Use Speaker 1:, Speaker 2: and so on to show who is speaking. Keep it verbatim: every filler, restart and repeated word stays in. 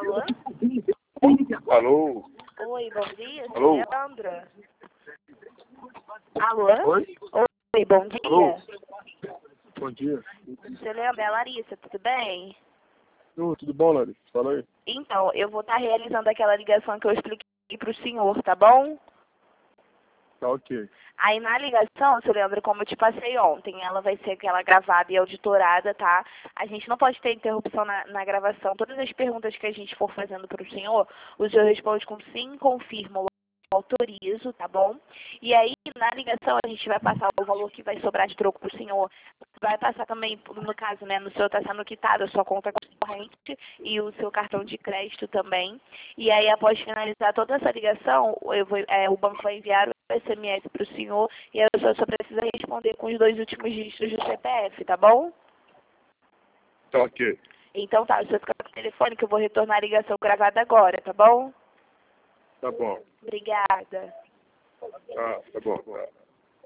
Speaker 1: Alô?
Speaker 2: Alô?
Speaker 1: Oi, bom dia,
Speaker 2: Alô?
Speaker 1: Leandra. Alô?
Speaker 2: Oi?
Speaker 1: Oi, bom dia.
Speaker 2: Alô? Bom dia.
Speaker 1: Você lembra? É a Larissa, tudo bem?
Speaker 2: Ô, tudo bom, Larissa? Fala aí.
Speaker 1: Então, eu vou estar realizando aquela ligação que eu expliquei para o senhor, tá bom?
Speaker 2: Tá ok.
Speaker 1: Aí na ligação, você lembra como eu te passei ontem, ela vai ser aquela gravada e auditorada, tá? A gente não pode ter interrupção na, na gravação. Todas as perguntas que a gente for fazendo para o senhor, o senhor responde com sim, confirma, autorizo, tá bom? E aí, na ligação, a gente vai passar o valor que vai sobrar de troco para o senhor. Vai passar também, no caso, né, no senhor está sendo quitado a sua conta corrente e o seu cartão de crédito também. E aí, após finalizar toda essa ligação, eu vou, é, o banco vai enviar o S M S para o senhor e aí o senhor só precisa responder com os dois últimos dígitos do C P F, tá bom?
Speaker 2: Tá ok.
Speaker 1: Então tá, o senhor fica com o telefone que eu vou retornar a ligação gravada agora, tá bom?
Speaker 2: Tá bom.
Speaker 1: Obrigada.
Speaker 2: Ah, tá bom. Tá.